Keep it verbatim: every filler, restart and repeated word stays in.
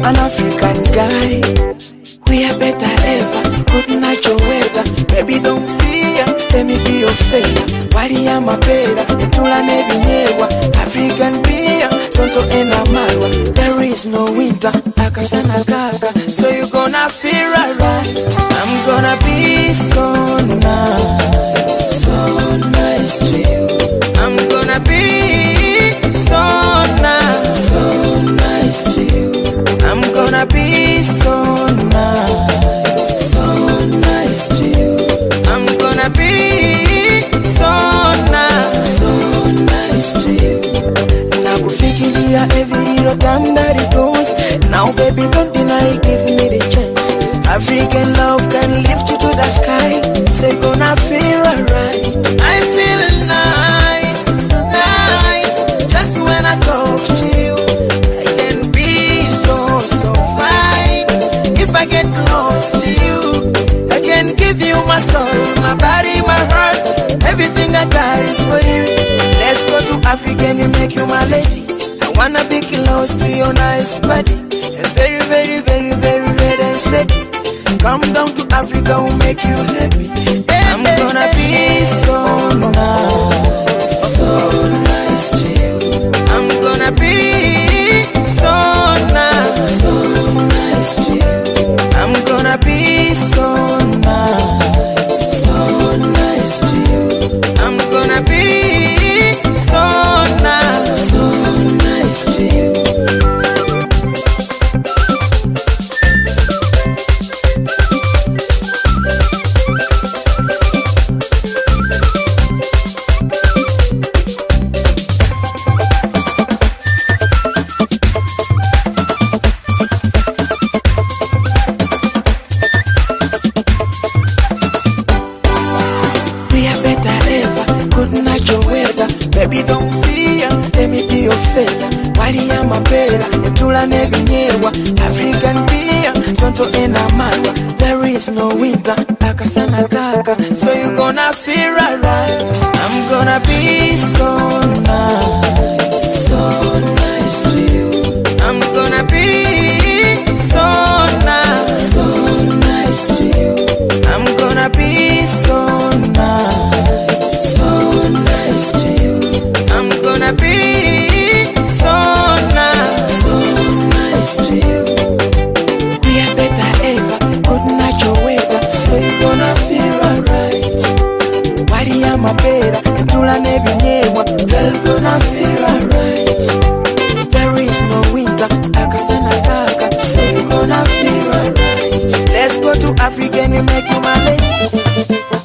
an African guy. We are better ever, good natural weather. Baby don't fear, let me be your favor. Wali ya mapera, etula nebinyewa. African beer, tonto enamarwa. There is no winter, akasana kaka. So you gonna feel alright. I'm gonna be so nice, so nice to you. I'm gonna be so nice, so nice to you. I'm gonna be so nice, so nice to you. I'm gonna be so nice, so nice to you. Nakufikiria every little time that it goes. Now baby don't deny, give me the chance. African love can lift you to the sky. Say gonna feel alright. I feel nice, nice. Just when I talk to you, I can be so, so fine. If I get close to you, I can give you my soul, my body, my heart. Everything I got is for you. Let's go to Africa and make you my lady. I wanna be close to your nice body. And very, very, very, very red and steady. Come down to Africa, we'll make you happy. I'm gonna be so nice, so nice to you. I'm gonna be so nice, so nice to you. I'm gonna be so nice, so nice to you. I'm gonna be so nice, so nice to you. Baby don't fear, let me be your favor. Wali ya mapera, etula nebinyewa. African beer, tonto enamarwa. There is no winter, akasana kaka. So you gonna feel alright. I'm gonna be so nice, so nice to you. I'm gonna be so nice, so nice to you. I'm gonna be so nice, so nice to you. I'm gonna be so nice, so nice to you. We are better ever, good natural weather. So you gonna feel alright. Wali ya mapera, etula nebinyewa. Girl gonna feel alright. There is no winter, akasana kaka. So you gonna feel alright. Let's go to Africa and make you my lady.